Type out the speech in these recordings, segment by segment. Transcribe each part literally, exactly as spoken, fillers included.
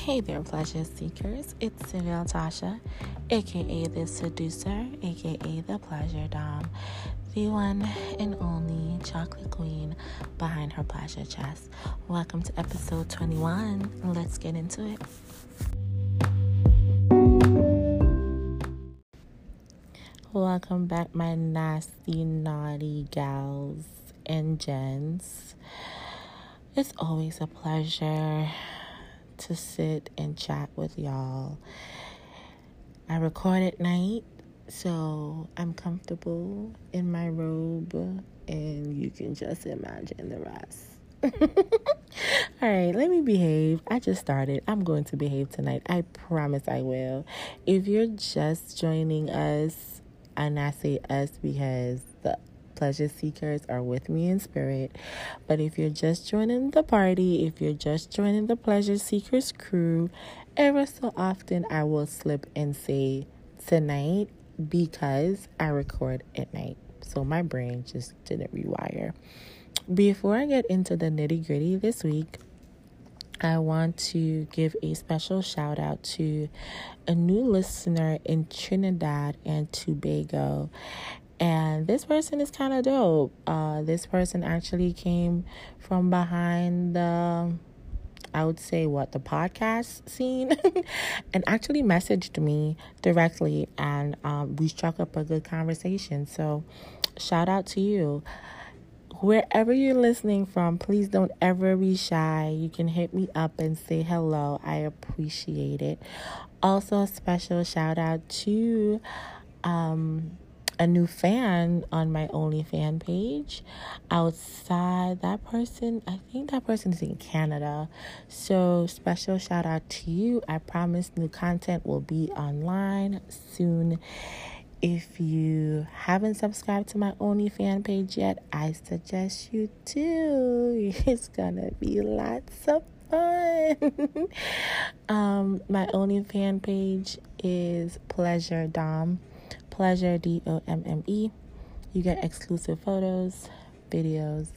Hey there, pleasure seekers. It's Seville Tasha, aka the seducer, aka the pleasure dom, the one and only chocolate queen behind her pleasure chest. Welcome to episode twenty-one. Let's get into it. Welcome back, my nasty, naughty gals and gents. It's always a pleasure to sit and chat with y'all. I record at night, so I'm comfortable in my robe, and you can just imagine the rest. All right, let me behave. I just started. I'm going to behave tonight. I promise I will. If you're just joining us, and I say us because the pleasure seekers are with me in spirit, but if you're just joining the party, if you're just joining the pleasure seekers crew, ever so often I will slip and say tonight because I record at night, so my brain just didn't rewire. Before I get into the nitty gritty this week, I want to give a special shout out to a new listener in Trinidad and Tobago. And this person is kind of dope. Uh, this person actually came from behind the, I would say, what, the podcast scene, and actually messaged me directly, and um, we struck up a good conversation. So shout out to you. Wherever you're listening from, please don't ever be shy. You can hit me up and say hello. I appreciate it. Also, a special shout out to um, a new fan on my OnlyFans page. Outside, that person, I think that person is in Canada. So, special shout out to you. I promise new content will be online soon. If you haven't subscribed to my OnlyFans page yet, I suggest you do. It's gonna be lots of fun. um, my OnlyFans page is Pleasure Dom. Pleasure, D O M M E. You get exclusive photos, videos,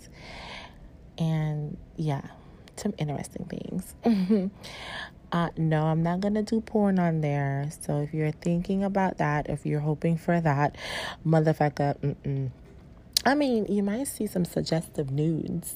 and yeah, some interesting things. Uh, no, I'm not going to do porn on there. So if you're thinking about that, if you're hoping for that, motherfucker, mm-mm. I mean, you might see some suggestive nudes.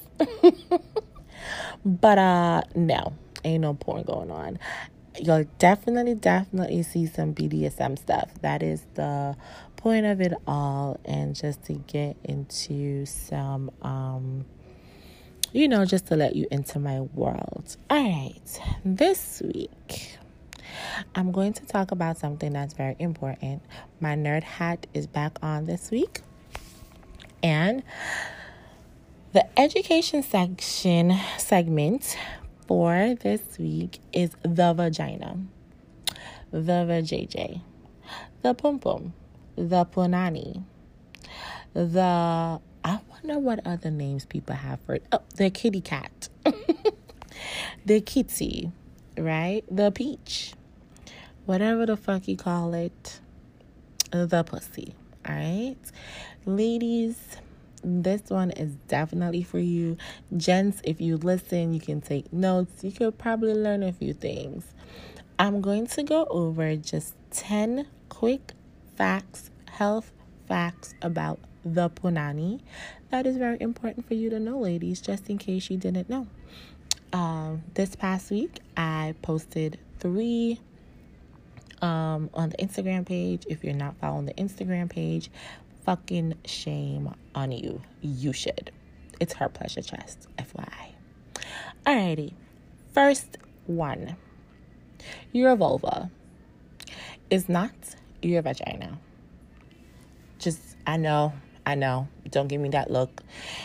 But, uh, no, ain't no porn going on. You'll definitely, definitely see some B D S M stuff. That is the point of it all. And just to get into some, um... you know, just to let you into my world. All right, this week, I'm going to talk about something that's very important. My nerd hat is back on this week. And the education section segment for this week is the vagina, the vajayjay, the pum pum, the punani, the... I wonder what other names people have for it. Oh, the kitty cat. The kitty, right? The peach. Whatever the fuck you call it. The pussy, all right? Ladies, this one is definitely for you. Gents, if you listen, you can take notes. You could probably learn a few things. I'm going to go over just ten quick facts, health facts about the punani. That is very important for you to know, ladies, just in case you didn't know. Um, this past week, I posted three um, on the Instagram page. If you're not following the Instagram page, fucking shame on you. You should. It's her pleasure chest, F Y I. Alrighty. First one. Your vulva is not your vagina. Just, I know. I know. Don't give me that look.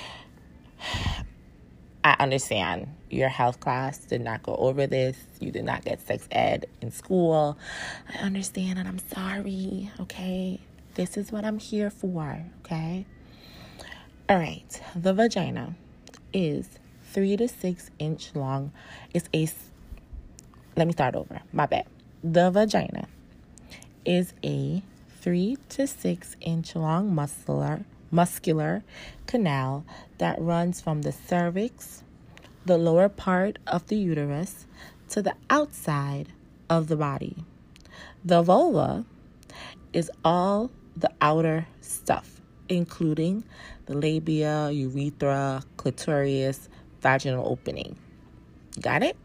I understand your health class did not go over this. You did not get sex ed in school. I understand, and I'm sorry, okay? This is what I'm here for, okay? All right. The vagina is three to six inch long. It's a... Let me start over. My bad. The vagina is a three to six inch long muscular muscular canal that runs from the cervix, the lower part of the uterus, to the outside of the body. The vulva is all the outer stuff, including the labia, urethra, clitoris, vaginal opening. Got it?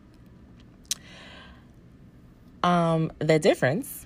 Um, the difference,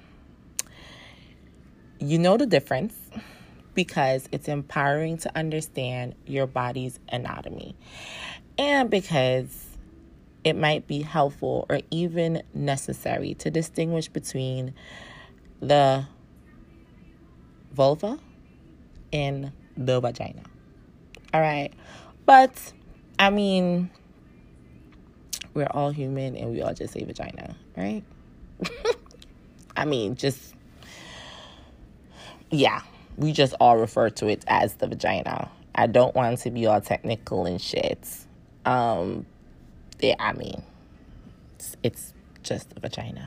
you know the difference because it's empowering to understand your body's anatomy, and because it might be helpful or even necessary to distinguish between the vulva and the vagina. All right. But, I mean, we're all human and we all just say vagina, right? I mean, just, yeah, we just all refer to it as the vagina. I don't want to be all technical and shit. Um, yeah, I mean, it's, it's just a vagina.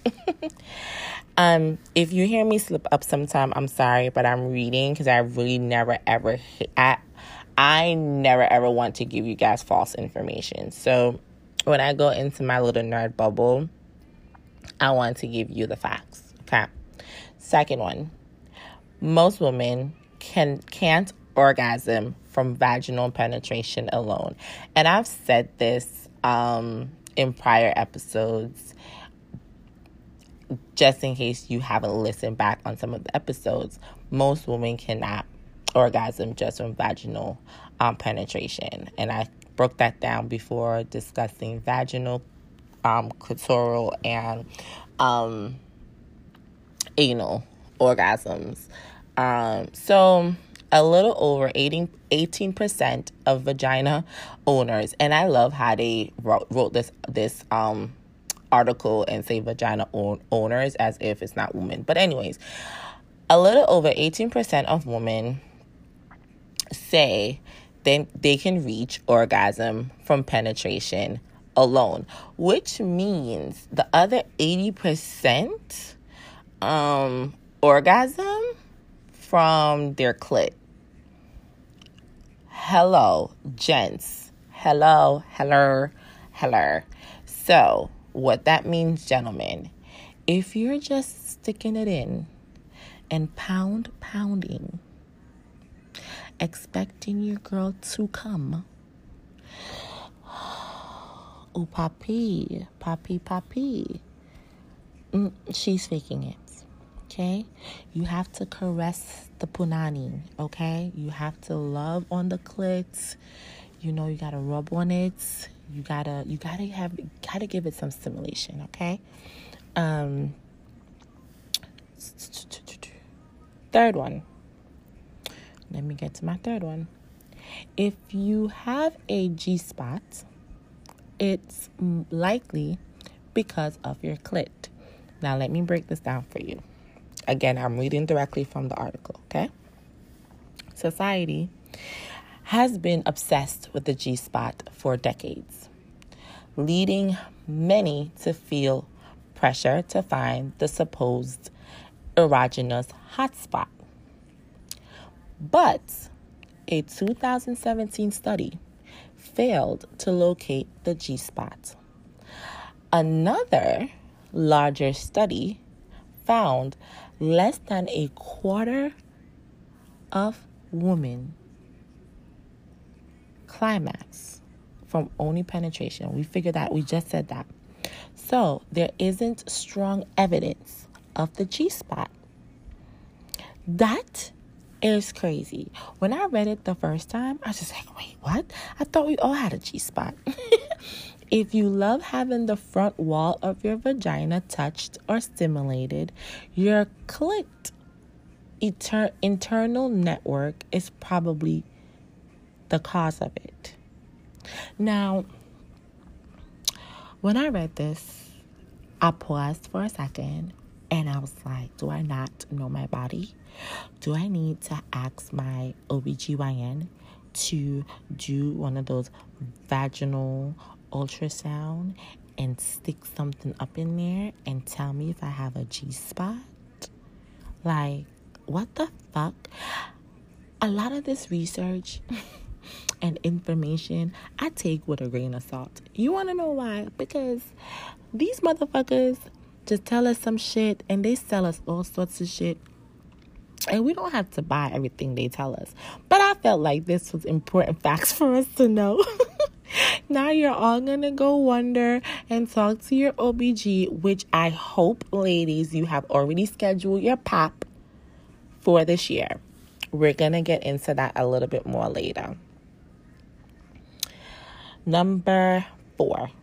um, if you hear me slip up sometime, I'm sorry, but I'm reading because I really never ever, I, I never ever want to give you guys false information. So when I go into my little nerd bubble, I want to give you the facts. Okay. Second one, most women can can't orgasm from vaginal penetration alone, and I've said this um in prior episodes. Just in case you haven't listened back on some of the episodes, most women cannot orgasm just from vaginal um, penetration. And I broke that down before discussing vaginal, um, clitoral, and um, anal orgasms. Um, so a little over eighteen percent of vagina owners, and I love how they wrote, wrote this, this, um, article and say vagina own, owners as if it's not women. But anyways, a little over eighteen percent of women say they, they can reach orgasm from penetration alone, which means the other eighty percent um, orgasm from their clit. Hello, gents. Hello, hello, hello. So, what that means, gentlemen, if you're just sticking it in and pound pounding, expecting your girl to come, oh, papi, papi, papi, mm, she's faking it, okay? You have to caress the punani, okay? You have to love on the clit. You know, you gotta rub on it. You gotta, you gotta have, gotta give it some stimulation, okay? Um, third one. Let me get to my third one. If you have a G-spot, it's likely because of your clit. Now, let me break this down for you. Again, I'm reading directly from the article, okay? Society has been obsessed with the G-spot for decades, leading many to feel pressure to find the supposed erogenous hotspot. But a two thousand seventeen study failed to locate the G-spot. Another larger study found less than a quarter of women climax from only penetration. We figured that. We just said that. So there isn't strong evidence of the G-spot. That is crazy. When I read it the first time, I was just like, wait, what? I thought we all had a G-spot. If you love having the front wall of your vagina touched or stimulated, your clit inter- internal network is probably the cause of it. Now, when I read this, I paused for a second and I was like, do I not know my body? Do I need to ask my O B G Y N to do one of those vaginal ultrasound and stick something up in there and tell me if I have a G-spot? Like, what the fuck? A lot of this research and information I take with a grain of salt. You want to know why? Because these motherfuckers just tell us some shit and they sell us all sorts of shit. And we don't have to buy everything they tell us. But I felt like this was important facts for us to know. Now you're all going to go wonder and talk to your O B G, which I hope, ladies, you have already scheduled your pap for this year. We're going to get into that a little bit more later. Number four.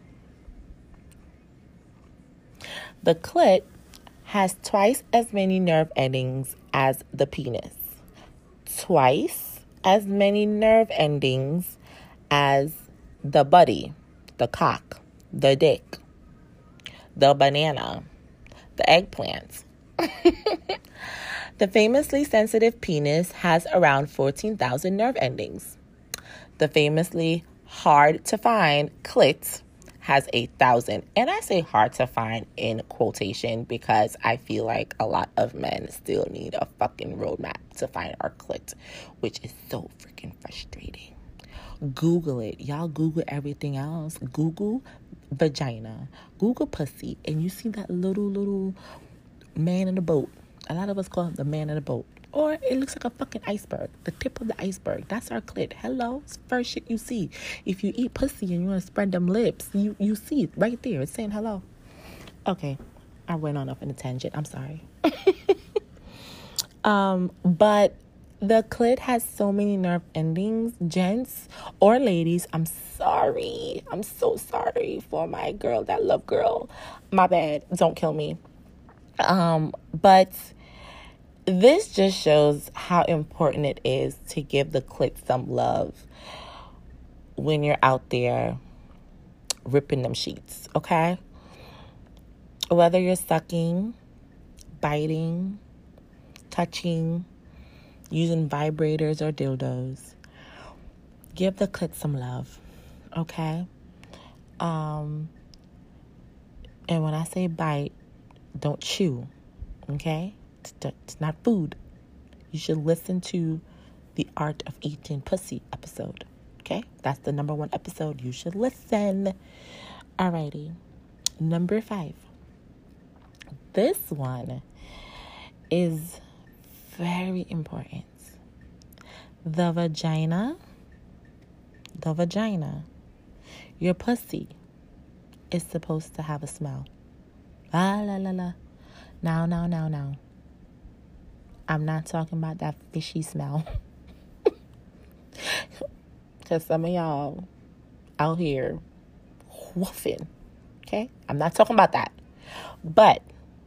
The clit has twice as many nerve endings as the penis. Twice as many nerve endings as the buddy, the cock, the dick, the banana, the eggplant. The famously sensitive penis has around fourteen thousand nerve endings. The famously hard to find clit has eight thousand. And I say hard to find in quotation because I feel like a lot of men still need a fucking roadmap to find our clit, which is so freaking frustrating. Google it. Y'all Google everything else. Google vagina. Google pussy. And you see that little, little man in the boat. A lot of us call it the man in the boat. Or it looks like a fucking iceberg. The tip of the iceberg. That's our clit. Hello. It's first shit you see. If you eat pussy and you want to spread them lips, you, you see it right there. It's saying hello. Okay. I went on off in a tangent. I'm sorry. um, but the clit has so many nerve endings. Gents or ladies, I'm sorry. I'm so sorry for my girl, that love girl. My bad. Don't kill me. Um, but this just shows how important it is to give the clit some love when you're out there ripping them sheets, okay? Whether you're sucking, biting, touching, using vibrators or dildos, give the clit some love, okay? Um, and when I say bite, don't chew, okay? It's, it's not food. You should listen to the Art of Eating Pussy episode, okay? That's the number one episode. You should listen. Alrighty. Number five. This one is very important. The vagina, the vagina, your pussy is supposed to have a smell. La, la, la, la. Now, now, now, now. I'm not talking about that fishy smell. Because some of y'all out here woofing. Okay? I'm not talking about that. But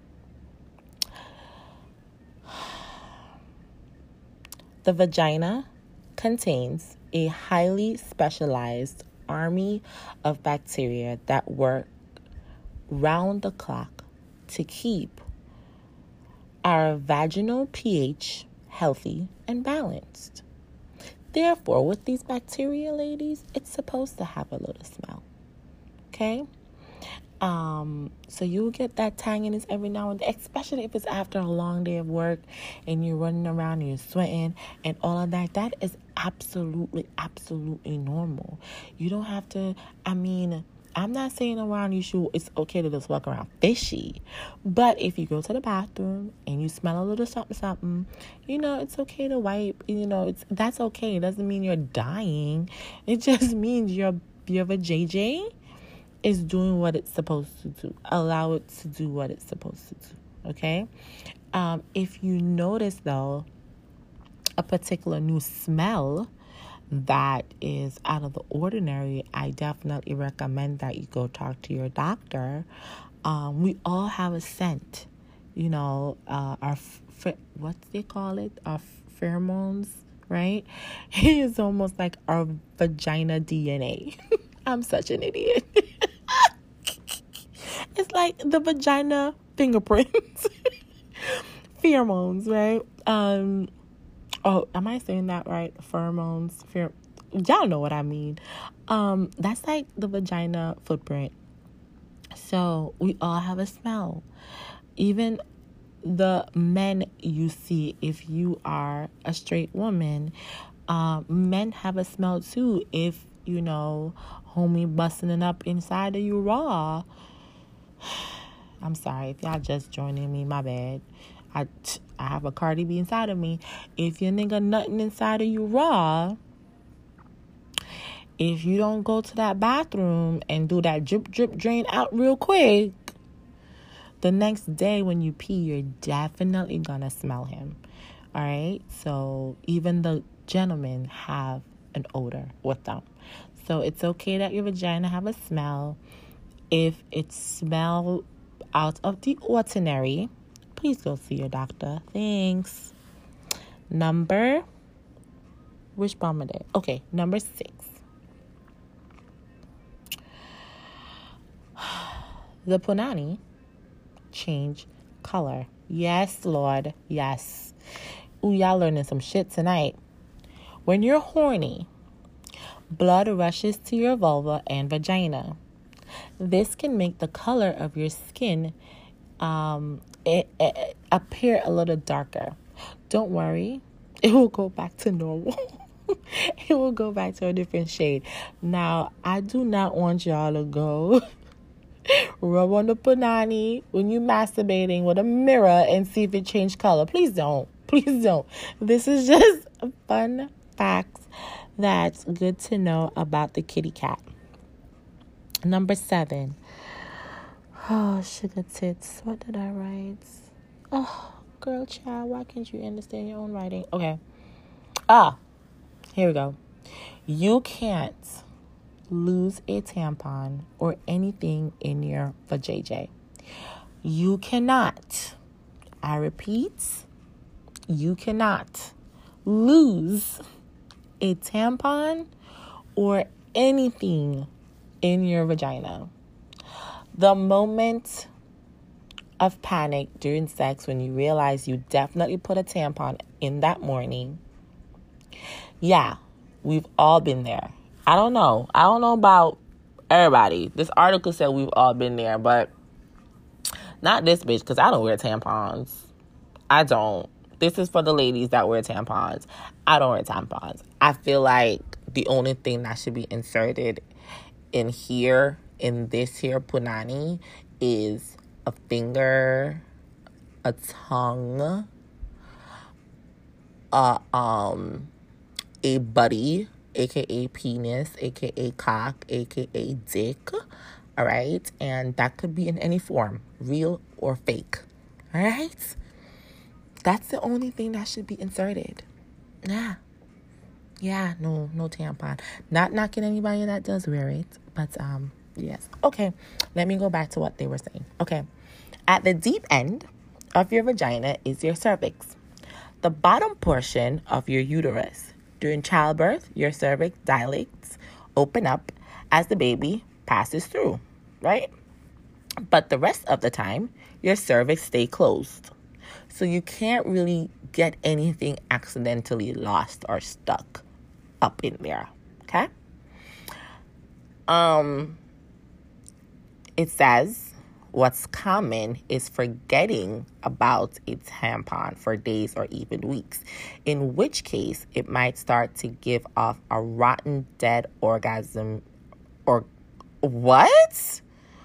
the vagina contains a highly specialized army of bacteria that work round the clock to keep our vaginal pH healthy and balanced. Therefore, with these bacteria, ladies, it's supposed to have a little smell. Okay? Um, so you'll get that tanginess every now and then, especially if it's after a long day of work and you're running around and you're sweating and all of that. That is absolutely, absolutely normal. You don't have to, I mean, I'm not saying around you should, it's okay to just walk around fishy. But if you go to the bathroom and you smell a little something, something, you know, it's okay to wipe. You know, it's that's okay. It doesn't mean you're dying. It just means your, your vajayjay is doing what it's supposed to do. Allow it to do what it's supposed to do. Okay? Um, if you notice, though, a particular new smell that is out of the ordinary, I definitely recommend that you go talk to your doctor. Um, we all have a scent. You know, uh, our, f- what do they call it? Our pheromones, right? It is almost like our vagina D N A. I'm such an idiot. It's like the vagina fingerprints. Pheromones, right? Um, oh, am I saying that right? Pheromones. Pher- Y'all know what I mean. Um, that's like the vagina footprint. So we all have a smell. Even the men you see, if you are a straight woman, Um, men have a smell too. If, you know, homie busting it up inside of you raw. I'm sorry if y'all just joining me, my bad. I, I have a Cardi B inside of me. If your nigga nothing inside of you raw, if you don't go to that bathroom and do that drip, drip, drain out real quick, the next day when you pee, you're definitely gonna smell him. All right? So even the gentlemen have an odor with them. So it's okay that your vagina have a smell. If it smells out of the ordinary, please go see your doctor. Thanks. Number, which bomb are they? Okay, number six. The punani change color. Yes, Lord. Yes. Ooh, y'all learning some shit tonight. When you're horny, blood rushes to your vulva and vagina. This can make the color of your skin um, it, it appear a little darker. Don't worry. It will go back to normal. It will go back to a different shade. Now, I do not want y'all to go rub on the punani when you're masturbating with a mirror and see if it changed color. Please don't. Please don't. This is just fun facts that's good to know about the kitty cat. Number seven. Oh, sugar tits. What did I write? Oh, girl, child, why can't you understand your own writing? Okay. Ah, here we go. You can't lose a tampon or anything in your vajayjay. You cannot, I repeat, you cannot lose a tampon or anything in your vagina. The moment of panic during sex when you realize you definitely put a tampon in that morning, yeah, we've all been there. I don't know. I don't know about everybody. This article said we've all been there, but not this bitch, because I don't wear tampons. I don't. This is for the ladies that wear tampons. I don't wear tampons. I feel like the only thing that should be inserted in here, in this here punani, is a finger, a tongue, uh, um, a buddy, aka penis, aka cock, aka dick. All right, and that could be in any form, real or fake. All right, that's the only thing that should be inserted. Yeah, yeah, no, no tampon. Not knocking anybody that does wear it, but um, yes. Okay, let me go back to what they were saying. Okay, at the deep end of your vagina is your cervix, the bottom portion of your uterus. During childbirth, your cervix dilates, open up as the baby passes through, right? But the rest of the time, your cervix stay closed. So you can't really get anything accidentally lost or stuck up in there, okay? Um, it says what's common is forgetting about a tampon for days or even weeks, in which case it might start to give off a rotten, dead orgasm or what?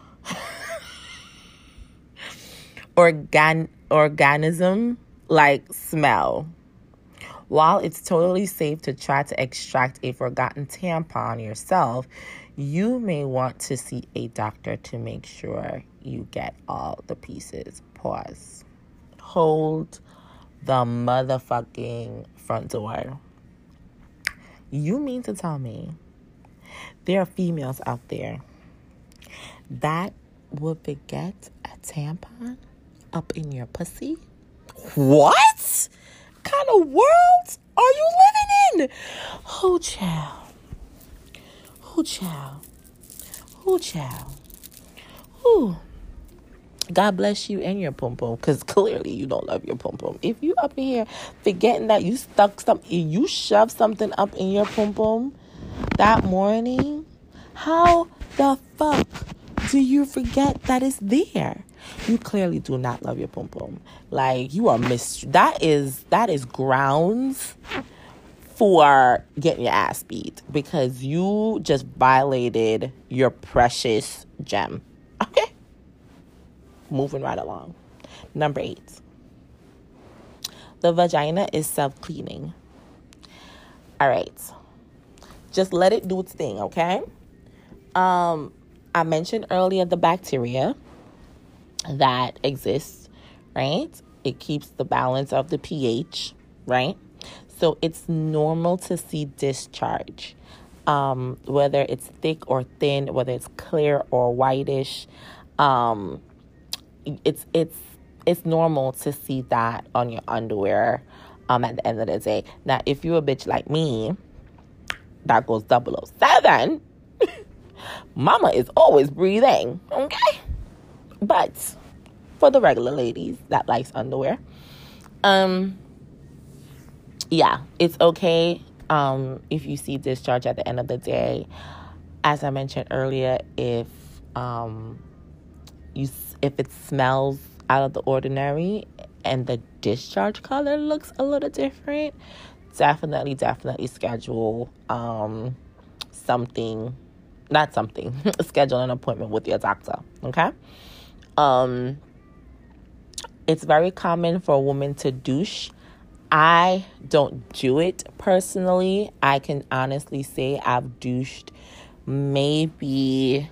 Organ organism like smell. While it's totally safe to try to extract a forgotten tampon yourself, you may want to see a doctor to make sure you get all the pieces. Pause. Hold the motherfucking front door. You mean to tell me there are females out there that would forget a tampon up in your pussy? What kind of world are you living in? Oh, child. Oh, child. Oh, child. Oh. God bless you and your pum-pum, because clearly you don't love your pum-pum. If you up in here forgetting that you stuck something, you shoved something up in your pum-pum that morning, how the fuck do you forget that it's there? You clearly do not love your pum-pum. Like, you are mis- that is that is grounds for getting your ass beat because you just violated your precious gem. Okay? Moving right along. Number eight. The vagina is self-cleaning. All right. Just let it do its thing, okay? Um, I mentioned earlier the bacteria that exists, right? It keeps the balance of the pH, right? So it's normal to see discharge, um, whether it's thick or thin, whether it's clear or whitish. Um, it's it's it's normal to see that on your underwear. Um, at the end of the day. Now, if you're a bitch like me, that goes double oh seven. Mama is always breathing, okay? But for the regular ladies that likes underwear, um, yeah, it's okay. Um, if you see discharge at the end of the day, as I mentioned earlier, if um, you if it smells out of the ordinary and the discharge color looks a little different, definitely, definitely schedule um, something, not something, schedule an appointment with your doctor, okay? Um, it's very common for a woman to douche. I don't do it personally. I can honestly say I've douched maybe,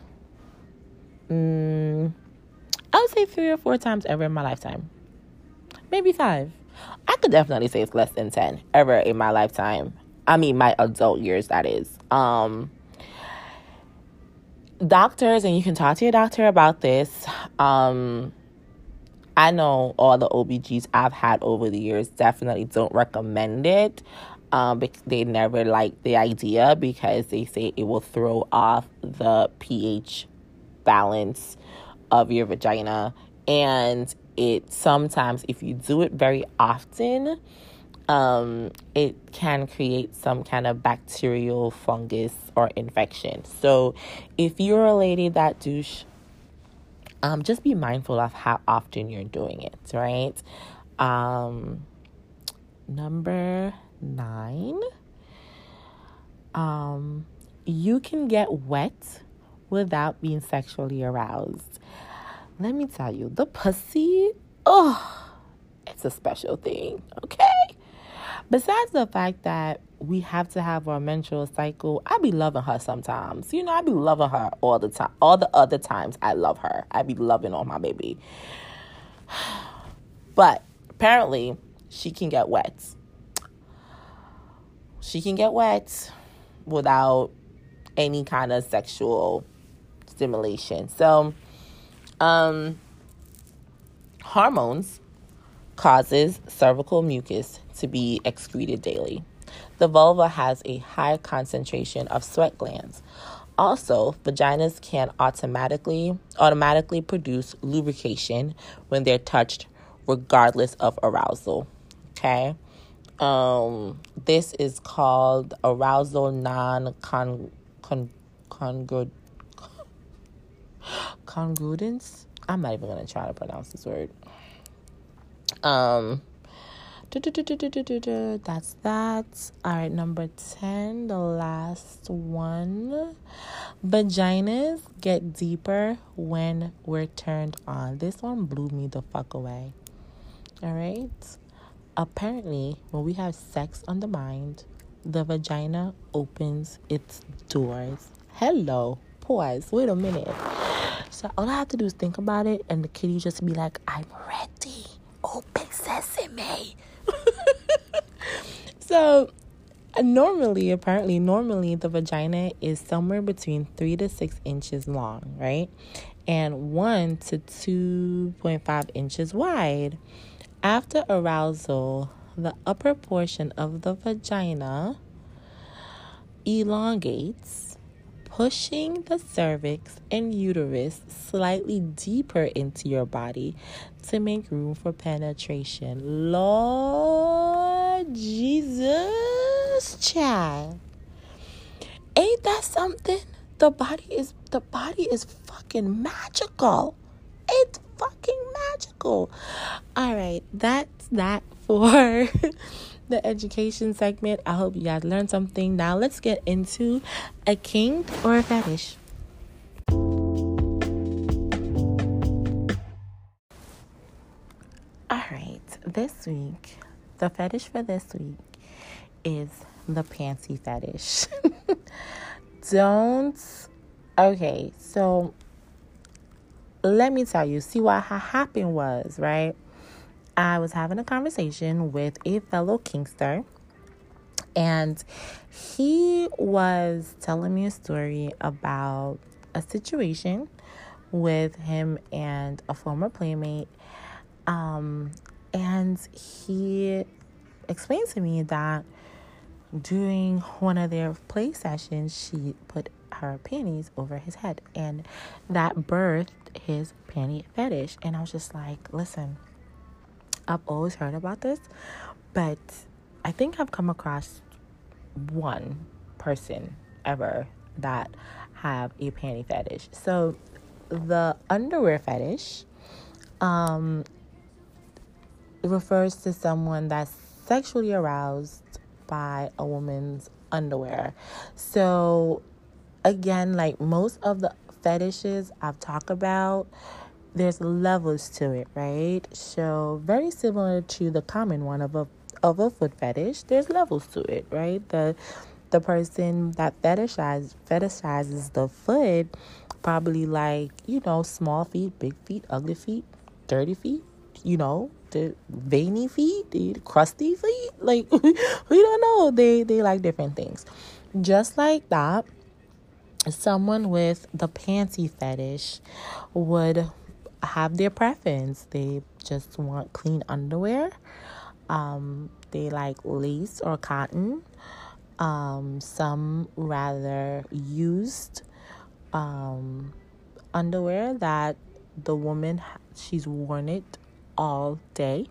um, I would say three or four times ever in my lifetime. Maybe five. I could definitely say it's less than ten ever in my lifetime. I mean, my adult years, that is. Um, doctors, and you can talk to your doctor about this. Um, I know all the O B Gs I've had over the years definitely don't recommend it. Um, because they never like the idea because they say it will throw off the pH balance of your vagina. And it sometimes, if you do it very often, um, it can create some kind of bacterial fungus or infection. So if you're a lady that douche, um, just be mindful of how often you're doing it, right? Um, number nine, um, you can get wet without being sexually aroused. Let me tell you, the pussy, oh, it's a special thing, okay? Besides the fact that we have to have our menstrual cycle, I be loving her sometimes. You know, I be loving her all the time. All the other times I love her, I be loving on my baby. But apparently, she can get wet. She can get wet without any kind of sexual stimulation. So, Um, hormones causes cervical mucus to be excreted daily. The vulva has a high concentration of sweat glands. Also, vaginas can automatically automatically produce lubrication when they're touched, regardless of arousal. Okay, um, this is called arousal non-con con congruent. Congruence. I'm not even gonna try to pronounce this word. Um, that's that. All right, number ten, the last one. Vaginas get deeper when we're turned on. This one blew me the fuck away. All right. Apparently, when we have sex on the mind, the vagina opens its doors. Hello. Pause. Wait a minute. So all I have to do is think about it, and the kitty just be like, I'm ready. Open sesame. So uh, normally, apparently, normally the vagina is somewhere between three to six inches long, right? And one to two point five inches wide. After arousal, the upper portion of the vagina elongates, pushing the cervix and uterus slightly deeper into your body to make room for penetration. Lord Jesus, child. Ain't that something? The body is the body is fucking magical. It's fucking magical. All right, that's that for the education segment. I hope you guys learned something. Now let's get into a kink or a fetish. All right, this week, the fetish for this week is the panty fetish. Don't. Okay, so let me tell you. See, what ha- happened was, right? I was having a conversation with a fellow kinkster, and he was telling me a story about a situation with him and a former playmate. Um, and he explained to me that during one of their play sessions, she put her panties over his head, and that birthed his panty fetish. And I was just like, listen, I've always heard about this, but I think I've come across one person ever that have a panty fetish. So the underwear fetish um, refers to someone that's sexually aroused by a woman's underwear. So again, like most of the fetishes I've talked about, there's levels to it, right? So very similar to the common one of a of a foot fetish, there's levels to it, right? The the person that fetishizes fetishizes the foot probably like, you know, small feet, big feet, ugly feet, dirty feet, you know, the veiny feet, the crusty feet. Like we don't know. They they like different things. Just like that, someone with the panty fetish would have their preference. They just want clean underwear. Um, they like lace or cotton. Um, some rather used um, underwear that the woman, she's worn it all day.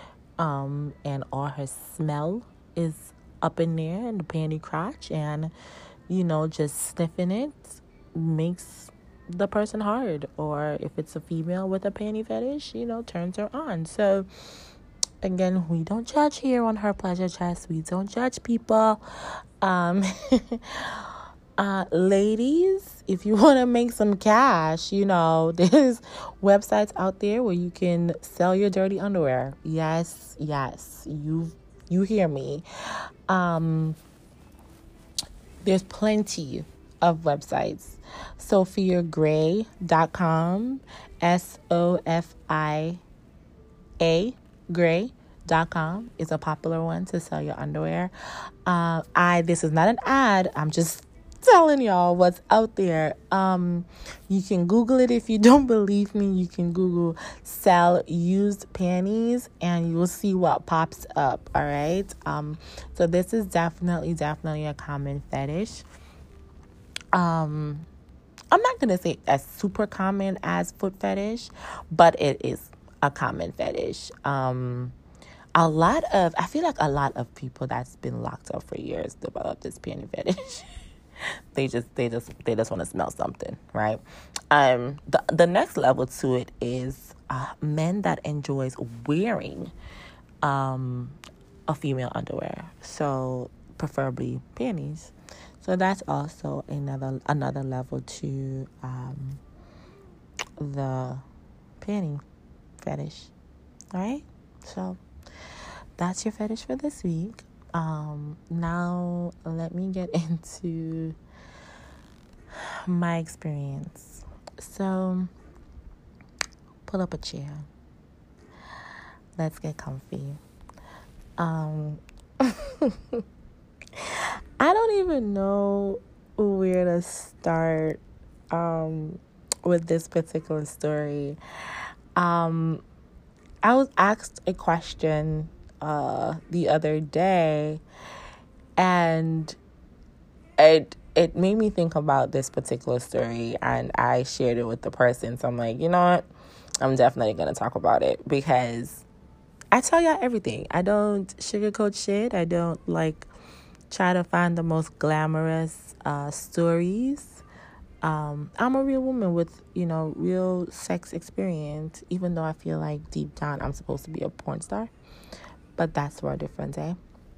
Um, and all her smell is up in there in the panty crotch, and you know, just sniffing it makes the person hard. Or if it's a female with a panty fetish, you know, turns her on. So again, we don't judge here on Her Pleasure Chest. We don't judge people. Um, uh, ladies, if you want to make some cash, you know, there's websites out there where you can sell your dirty underwear. Yes, yes, you you hear me. Um, there's plenty of websites. sophia gray dot com, S O F I A Gray dot com is a popular one to sell your underwear. Uh, I this is not an ad. I'm just telling y'all what's out there. Um, you can Google it if you don't believe me. You can Google sell used panties and you will see what pops up. All right. Um, so this is definitely, definitely a common fetish. Um, I'm not gonna say as super common as foot fetish, but it is a common fetish. Um, a lot of, I feel like a lot of people that's been locked up for years develop this panty fetish. they just, they just, they just want to smell something, right? Um, the the next level to it is uh, men that enjoys wearing, um, a female underwear, so preferably panties. So that's also another another level to um, the panty fetish. All right, so that's your fetish for this week. Um, now let me get into my experience. So pull up a chair. Let's get comfy. Um, I don't even know where to start um, with this particular story. Um, I was asked a question uh, the other day, and it it made me think about this particular story, and I shared it with the person. So I'm like, you know what? I'm definitely going to talk about it because I tell y'all everything. I don't sugarcoat shit. I don't like try to find the most glamorous uh, stories. Um, I'm a real woman with, you know, real sex experience, even though I feel like deep down I'm supposed to be a porn star. But that's for a different day.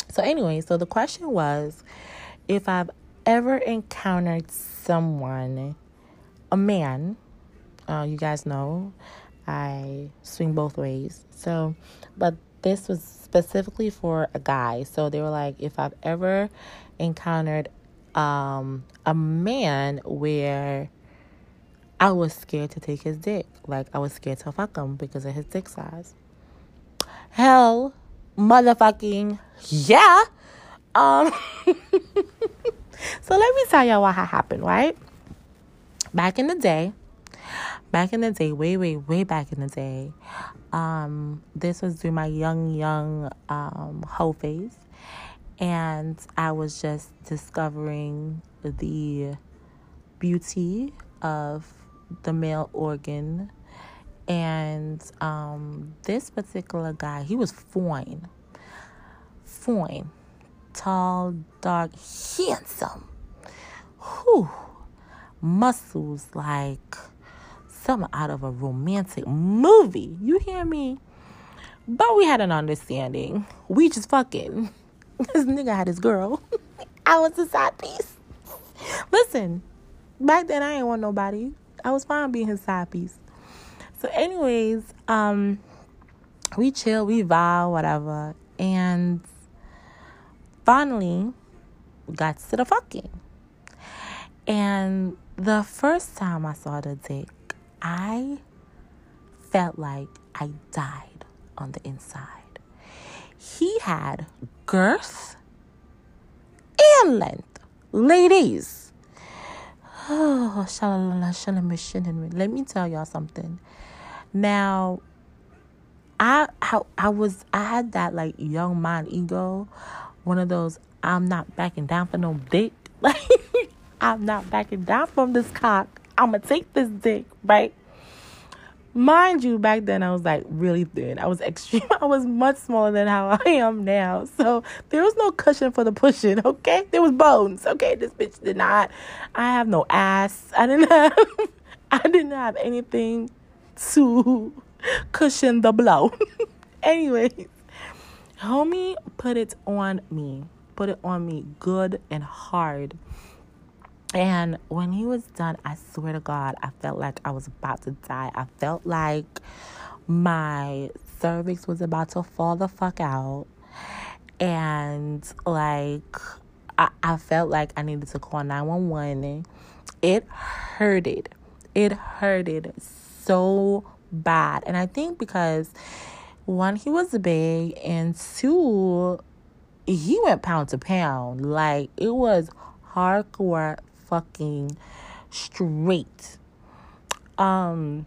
So anyway, so the question was, if I've ever encountered someone, a man, uh, you guys know, I swing both ways. So, but this was specifically for a guy. So they were like, if I've ever encountered um, a man where I was scared to take his dick. Like, I was scared to fuck him because of his dick size. Hell, motherfucking yeah. Um, so let me tell y'all what happened, right? Back in the day, back in the day, way, way, way back in the day, um, this was through my young, young um, hoe phase. And I was just discovering the beauty of the male organ. And um, this particular guy, he was fine. Fine. Tall, dark, handsome. Whew. Muscles like something out of a romantic movie. You hear me? But we had an understanding. We just fucking. This nigga had his girl. I was a side piece. Listen, back then I ain't want nobody. I was fine being his side piece. So anyways, um, we chill, we vibe, whatever. And finally, we got to the fucking. And the first time I saw the dick, I felt like I died on the inside. He had girth and length. Ladies. Oh, shalala, shalala, shalala. Let me tell y'all something. Now, I, I I was I had that like young mind ego, one of those I'm not backing down for no dick. Like I'm not backing down from this cock. I'ma take this dick, right? Mind you, back then I was like really thin. I was extreme. I was much smaller than how I am now. So there was no cushion for the pushing, okay? There was bones, okay? This bitch did not. I have no ass. I didn't have I didn't have anything to cushion the blow. Anyways, homie put it on me. Put it on me good and hard. And when he was done, I swear to God, I felt like I was about to die. I felt like my cervix was about to fall the fuck out. And like, I, I felt like I needed to call nine one one. It hurted. It hurted so bad. And I think because, one, he was big, and two, he went pound to pound. Like, it was hardcore fucking straight. Um,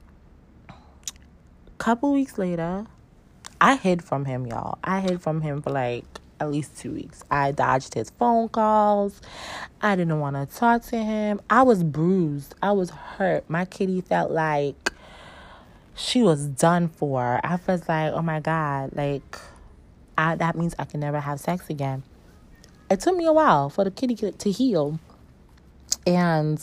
couple weeks later, I hid from him, y'all. I hid from him for like at least two weeks. I dodged his phone calls. I didn't want to talk to him. I was bruised. I was hurt. My kitty felt like she was done for. I was like, oh my God, like, I, that means I can never have sex again. It took me a while for the kitty to heal. And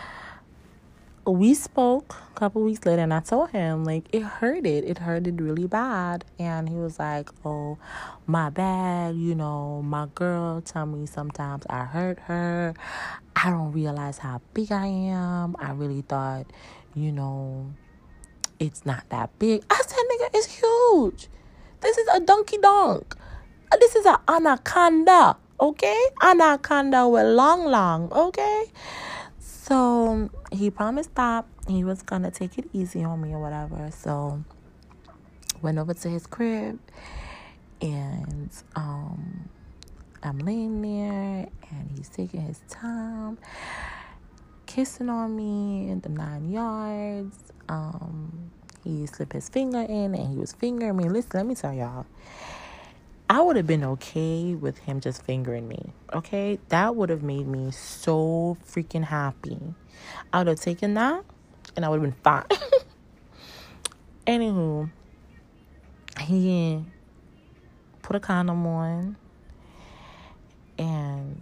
we spoke a couple weeks later, and I told him, like, it hurted. It hurted really bad. And he was like, oh, my bad. You know, my girl tell me sometimes I hurt her. I don't realize how big I am. I really thought, you know, it's not that big. I said, nigga, it's huge. This is a donkey donk. This is an anaconda. Okay? Anaconda with long, long. Okay? So, he promised that he was going to take it easy on me or whatever. So, went over to his crib. And, um, I'm laying there. And he's taking his time. Kissing on me in the nine yards. Um, he slipped his finger in. And he was fingering me. Listen, let me tell y'all. I would have been okay with him just fingering me, okay? That would have made me so freaking happy. I would have taken that, and I would have been fine. Anywho, he put a condom on, and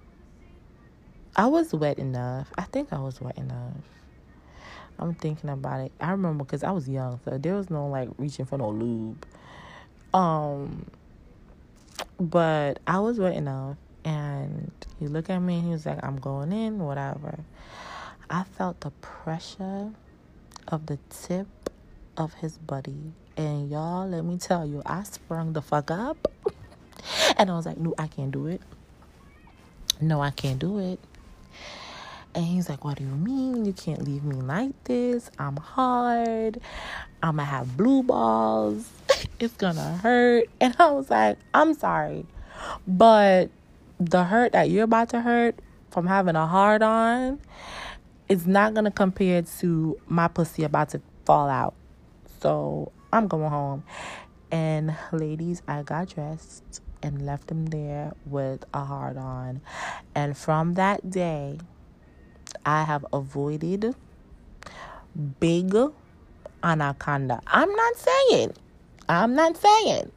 I was wet enough. I think I was wet enough. I'm thinking about it. I remember because I was young, so there was no, like, reaching for no lube. Um... But I was wet enough, and he looked at me and he was like, I'm going in, whatever. I felt the pressure of the tip of his body. And y'all, let me tell you, I sprung the fuck up. And I was like, no, I can't do it. No, I can't do it. And he's like, what do you mean? You can't leave me like this. I'm hard. I'm going to have blue balls. It's going to hurt. And I was like, I'm sorry. But the hurt that you're about to hurt from having a hard on is not going to compare to my pussy about to fall out. So I'm going home. And ladies, I got dressed and left him there with a hard on. And from that day, I have avoided big anaconda. I'm not saying. I'm not saying.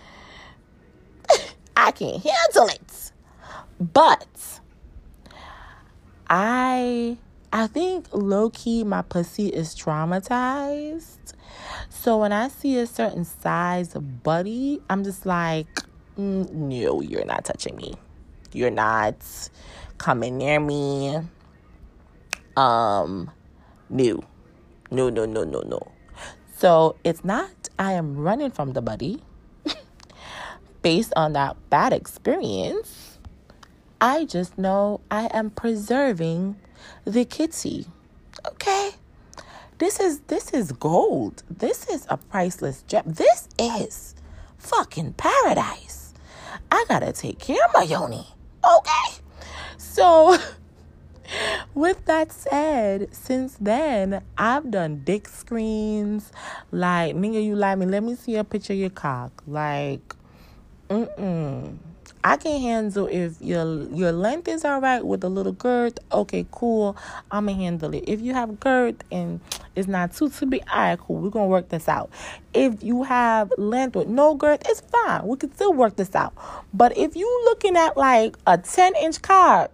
I can't handle it. But I I think low-key my pussy is traumatized. So when I see a certain size buddy, I'm just like, mm, no, you're not touching me. You're not coming near me. Um, no, no, no, no, no, no. So it's not I am running from the buddy based on that bad experience. I just know I am preserving the kitty. Okay? This is this is gold. This is a priceless gem. This is fucking paradise. I gotta take care of my yoni. Okay? So with that said, since then, I've done dick screens. Like, nigga, you like me? Let me see a picture of your cock. Like, mm-mm. I can handle if your your length is all right with a little girth. Okay, cool. I'm going to handle it. If you have girth and it's not too too big, all right, cool. We're going to work this out. If you have length with no girth, it's fine. We can still work this out. But if you looking at like a ten-inch cock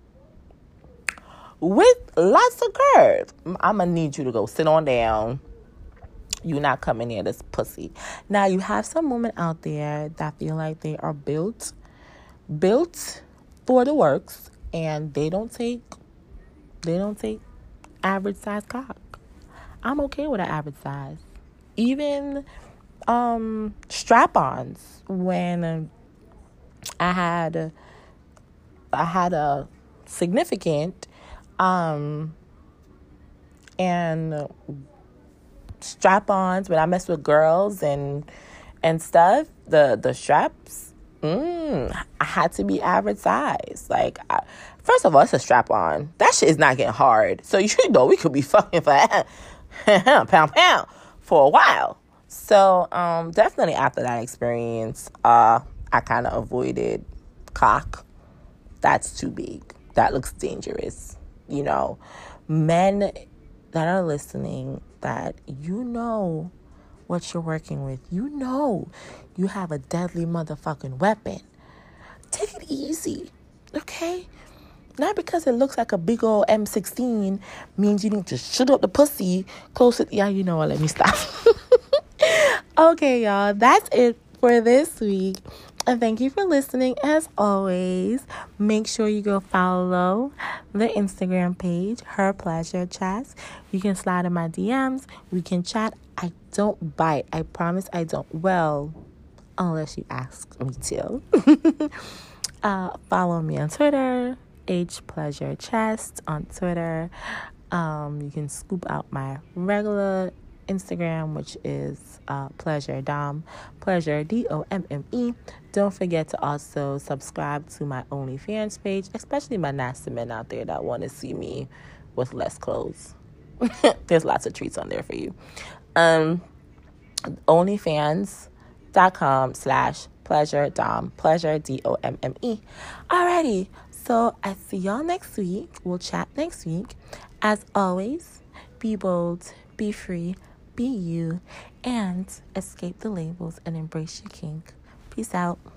with lots of curve, I'm going to need you to go sit on down. You're not coming near this pussy. Now, you have some women out there that feel like they are built, built for the works, and they don't take, they don't take average size cock. I'm okay with an average size. Even um, strap-ons. When I had, I had a significant, um, and strap-ons when I mess with girls and and stuff, the the straps, mm, I had to be average size. Like, I, first of all, it's a strap-on. That shit is not getting hard. So you know we could be fucking for pound pound for a while. So um, definitely after that experience, uh, I kind of avoided cock. That's too big. That looks dangerous. You know, men that are listening, that you know what you're working with. You know you have a deadly motherfucking weapon. Take it easy, okay? Not because it looks like a big old M sixteen means you need to shoot up the pussy close to... Yeah, you know what? Let me stop. Okay, y'all. That's it for this week. And thank you for listening. As always, make sure you go follow the Instagram page, Her Pleasure Chats. You can slide in my D Ms. We can chat. I don't bite. I promise I don't. Well, unless you ask me to. uh, follow me on Twitter, H Pleasure Chest on Twitter. Um, you can scoop out my regular Instagram, which is uh, Pleasure Dom, Pleasure D O M M E. Don't forget to also subscribe to my OnlyFans page, especially my nasty men out there that want to see me with less clothes. There's lots of treats on there for you. Um, OnlyFans.com slash Pleasure Dom, Pleasure D O M M E. Alrighty, so I see y'all next week. We'll chat next week. As always, be bold, be free, be you, and escape the labels and embrace your kink. Peace out.